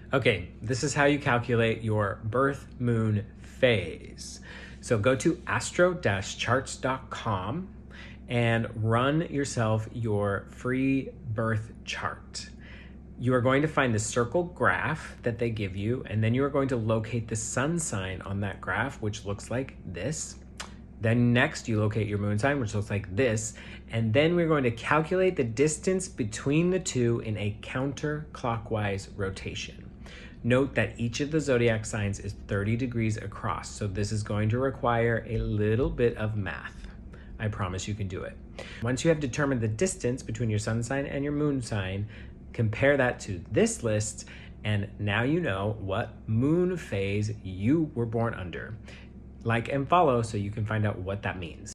Okay, this is how you calculate your birth moon phase. So go to astro-charts.com and run yourself your free birth chart. You are going to find the circle graph that they give you, and then you are going to locate the sun sign on that graph, which looks like this. Then next you locate your moon sign, which looks like this, and then we're going to calculate the distance between the two in a counterclockwise rotation. Note that each of the zodiac signs is 30 degrees across, so this is going to require a little bit of math. I promise you can do it. Once you have determined the distance between your sun sign and your moon sign, compare that to this list, and now you know what moon phase you were born under. Like and follow so you can find out what that means.